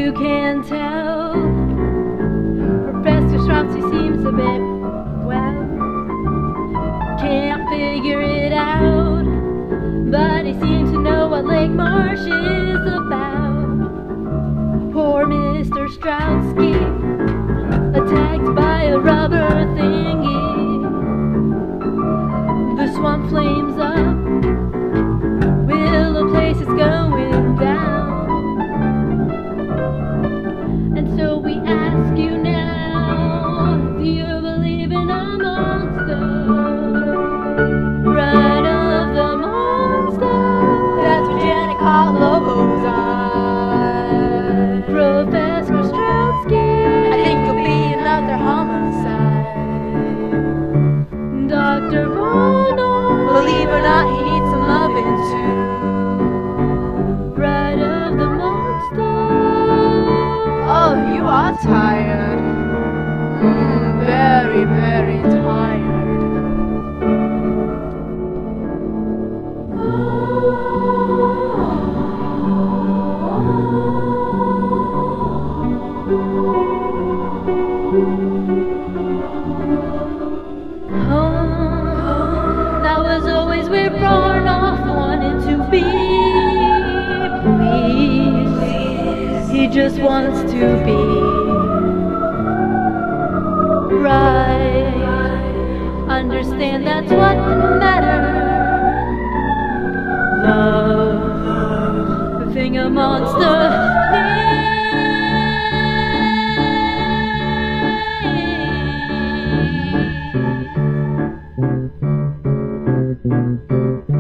you can tell. Professor Straussy seems a bit, well, can't figure it out, but he seems to know what Lake Marsh is about. Poor Mr. Straussky, attacked by a rubber thingy. The swamp flames up, Willow Place is going down. And so we ask you now, do you believe in a monster? Right of the monster. That's what Janet Harlow's on. Professor Straussky, I think you'll be another homicide. Dr. Vono, believe it or not, he needs some loving too. Right of the monster. Oh, you are tired. Very, very tired. That was always where Barnoff wanted to be. Please, he just wants to be right. Understand that's what matters. Love, the thing a monster needs.